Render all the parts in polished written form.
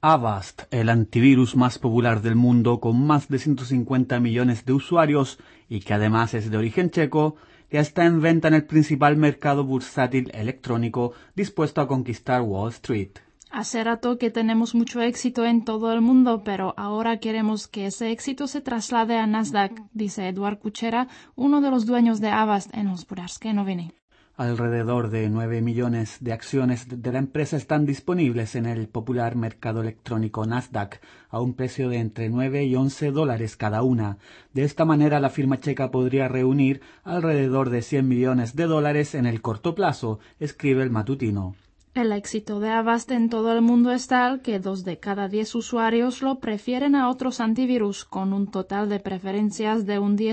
Avast, el antivirus más popular del mundo con más de 150 millones de usuarios y que además es de origen checo, ya está en venta en el principal mercado bursátil electrónico dispuesto a conquistar Wall Street. Hace rato que tenemos mucho éxito en todo el mundo, pero ahora queremos que ese éxito se traslade a Nasdaq, dice Eduard Kuchera, uno de los dueños de Avast en Hospodářské noviny. Alrededor de 9 millones de acciones de la empresa están disponibles en el popular mercado electrónico Nasdaq a un precio de entre 9 y 11 dólares cada una. De esta manera, la firma checa podría reunir alrededor de 100 millones de dólares en el corto plazo, escribe el matutino. El éxito de Avast en todo el mundo es tal que 2 de cada 10 usuarios lo prefieren a otros antivirus, con un total de preferencias de un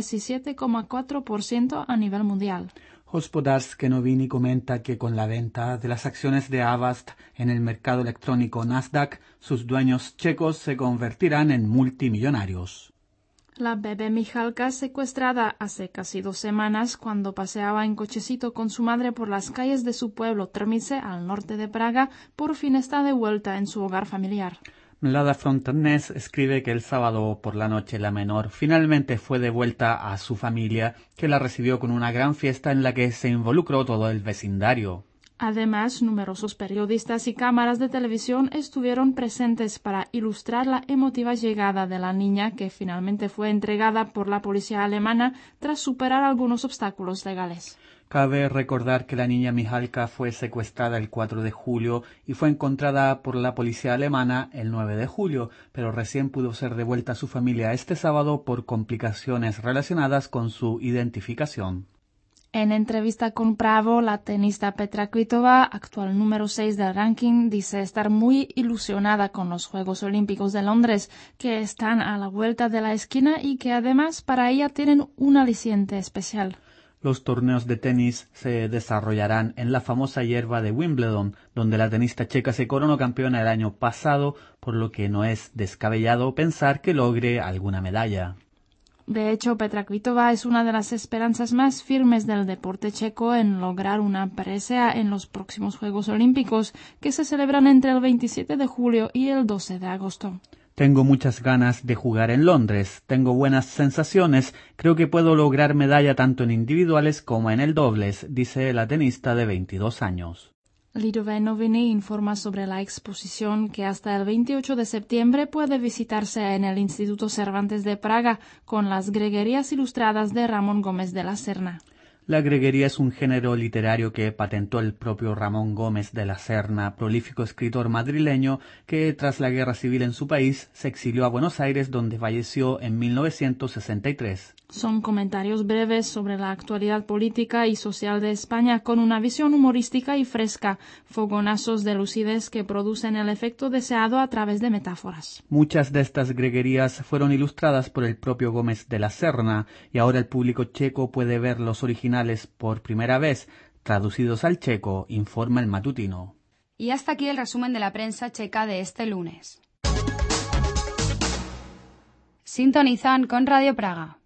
17,4% a nivel mundial. Hospodářské noviny comenta que con la venta de las acciones de Avast en el mercado electrónico Nasdaq, sus dueños checos se convertirán en multimillonarios. La bebé Michalka, secuestrada hace casi 2 semanas cuando paseaba en cochecito con su madre por las calles de su pueblo Trmice, al norte de Praga, por fin está de vuelta en su hogar familiar. Mlada Frontenes escribe que el sábado por la noche la menor finalmente fue de vuelta a su familia, que la recibió con una gran fiesta en la que se involucró todo el vecindario. Además, numerosos periodistas y cámaras de televisión estuvieron presentes para ilustrar la emotiva llegada de la niña, que finalmente fue entregada por la policía alemana tras superar algunos obstáculos legales. Cabe recordar que la niña Michalka fue secuestrada el 4 de julio y fue encontrada por la policía alemana el 9 de julio, pero recién pudo ser devuelta a su familia este sábado por complicaciones relacionadas con su identificación. En entrevista con Bravo, la tenista Petra Kvitova, actual número 6 del ranking, dice estar muy ilusionada con los Juegos Olímpicos de Londres, que están a la vuelta de la esquina y que además para ella tienen un aliciente especial. Los torneos de tenis se desarrollarán en la famosa hierba de Wimbledon, donde la tenista checa se coronó campeona el año pasado, por lo que no es descabellado pensar que logre alguna medalla. De hecho, Petra Kvitova es una de las esperanzas más firmes del deporte checo en lograr una presea en los próximos Juegos Olímpicos, que se celebran entre el 27 de julio y el 12 de agosto. Tengo muchas ganas de jugar en Londres, tengo buenas sensaciones, creo que puedo lograr medalla tanto en individuales como en el dobles, dice la tenista de 22 años. Lidové noviny informa sobre la exposición que hasta el 28 de septiembre puede visitarse en el Instituto Cervantes de Praga con las greguerías ilustradas de Ramón Gómez de la Serna. La greguería es un género literario que patentó el propio Ramón Gómez de la Serna, prolífico escritor madrileño que tras la guerra civil en su país se exilió a Buenos Aires, donde falleció en 1963. Son comentarios breves sobre la actualidad política y social de España con una visión humorística y fresca, fogonazos de lucidez que producen el efecto deseado a través de metáforas. Muchas de estas greguerías fueron ilustradas por el propio Gómez de la Serna y ahora el público checo puede ver los originales por primera vez, traducidos al checo, informa el matutino. Y hasta aquí el resumen de la prensa checa de este lunes. Sintonizan con Radio Praga.